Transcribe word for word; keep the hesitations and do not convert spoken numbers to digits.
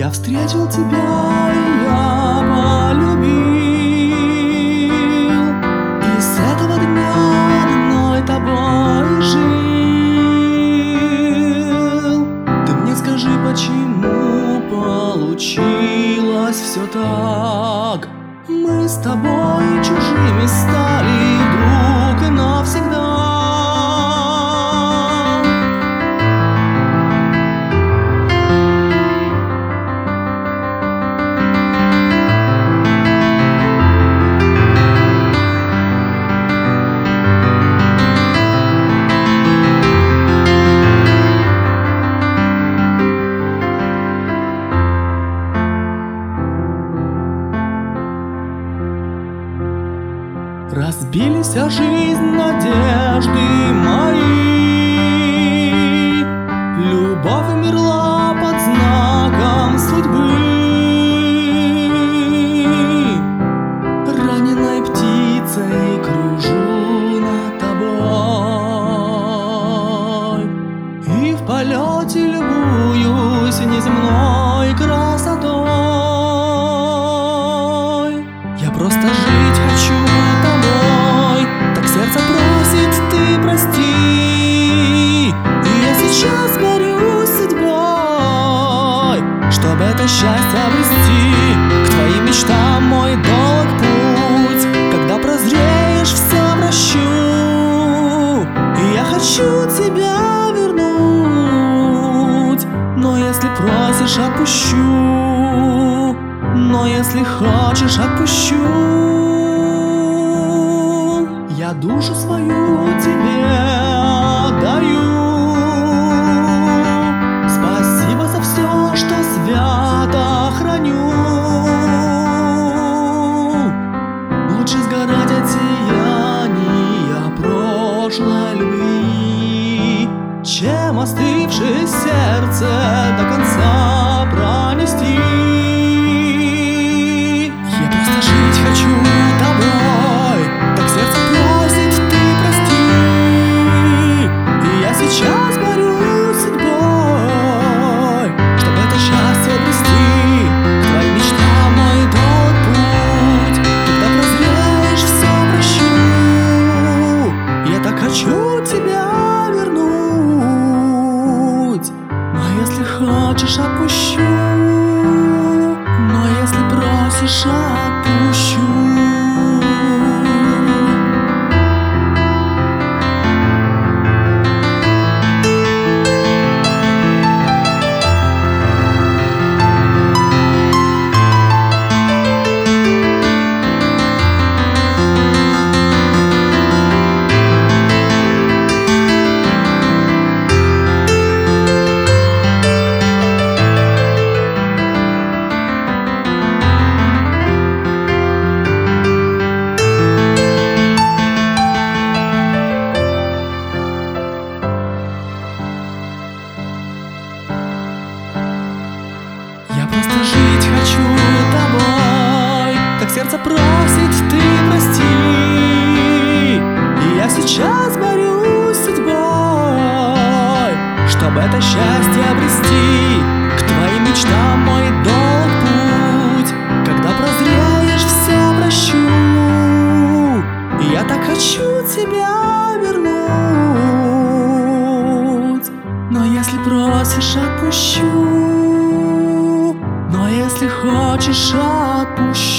Я встретил тебя, и я полюбил, и с этого дня одной тобой жил. Ты мне скажи, почему получилось все так? Мы с тобой чужими стали вдруг и навсегда. Разбились вся жизнь, надежды мои. Любовь умерла под знаком судьбы. Раненой птицей кружу над тобой, и в полете любуюсь неземной красотой. Я просто жить хочу тобой, так сердце просит, ты прости. И я сейчас борюсь с судьбой, чтобы это счастье обрести. К твоим мечтам мой долг путь, когда прозреешь, все прощу. И я хочу тебя вернуть, но если просишь, отпущу. Но если хочешь, отпущу. Я душу свою тебе отдаю. Спасибо за все, что свято храню. Лучше сгорать от сияния прошлой любви, чем остывшее сердце до конца пронести. Хочу тобой, так сердце просит, ты прости. И я сейчас борюсь с судьбой, чтобы это счастье обрести. К твоим мечтам мой долг путь, когда прозреешь, все прощу. Я так хочу тебя вернуть, но если хочешь, отпущу. Но если просишь, отпущу. Просто жить хочу тобой, так сердце просит, ты прости. И я сейчас борюсь с судьбой, чтобы это счастье обрести. К твоим мечтам мой долг путь, когда прозреешь, все прощу. И я так хочу тебя вернуть, но если просишь, отпущу. Но если хочешь, отпущу.